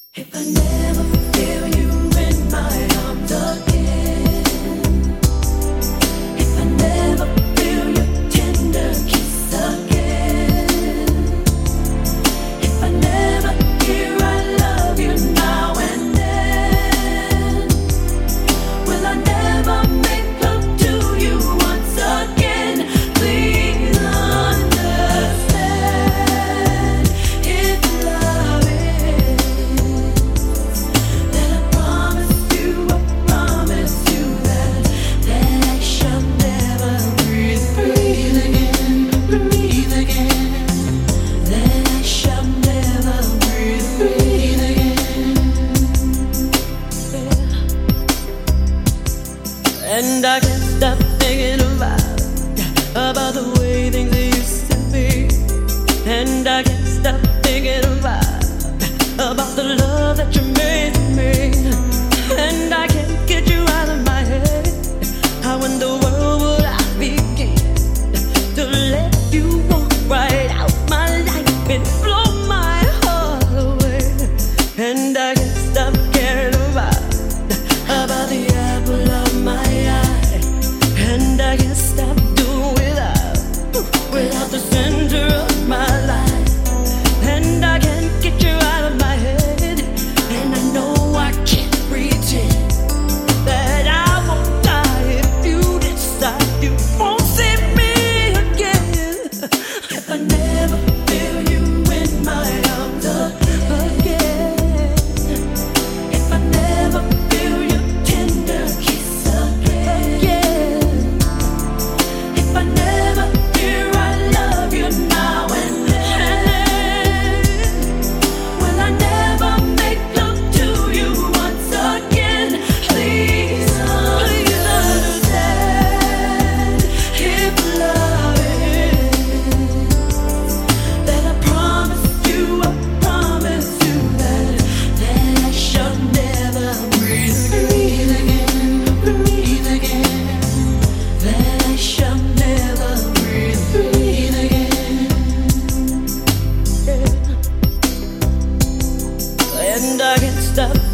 If I never feel you in my arms again, if I never feel your tender kiss again, if I never hear I love you now and then, will I never make love to you once again? Please understand, if love is, then I promise you that I shall never breathe again, that I shall never breathe again. And I can't stop thinking about the way things used to be. And I can't stop thinking about the love that you made to me. And I can't get you out of my head. How in the world would I begin to let you walk right out my life and blow my heart away? And I can't stop caring about the apple of my eye. And I can't stop doing without the center of my life. And I can't get you out of my head. And I know I can't pretend that I won't die if you decide you won't see me again. If I never feel you in my arms again, if I never feel your tender kiss again, if I never hear I love you now and then, will I never make love to you once again? Please understand, if love is, then I promise you that I shall never breathe again, that I shall never breathe again. And I can't stop